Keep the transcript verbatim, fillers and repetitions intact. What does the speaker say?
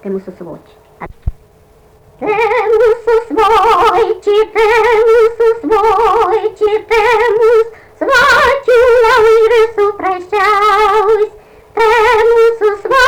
Te mūsu svoči. Te mūsu svoči, te mūsu svoči, te mūsu svoči, lai visu praiščiaus. Te mūsu svoči.